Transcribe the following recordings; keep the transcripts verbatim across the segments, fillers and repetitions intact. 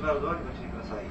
閉まるドアにご注意ください。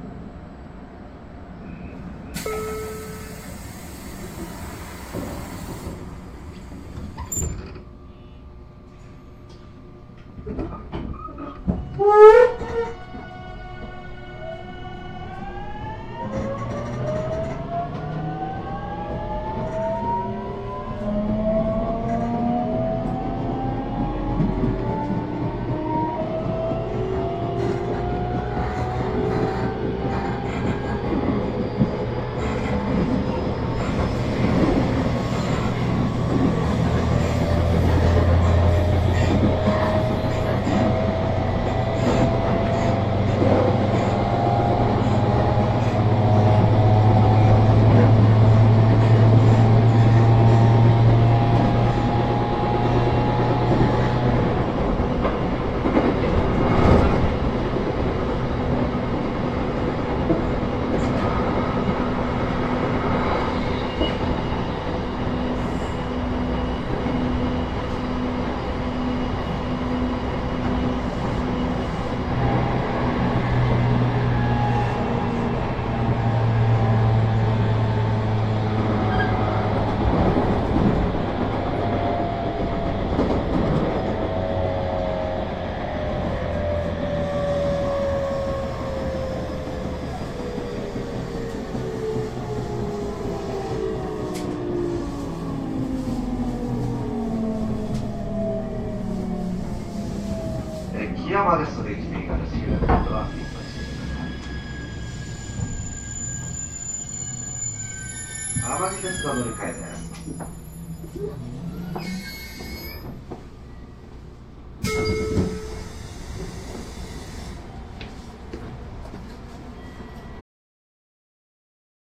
木山ですので、一名がですけれども、ドアを引っ張してください。天城鉄道乗り換えです。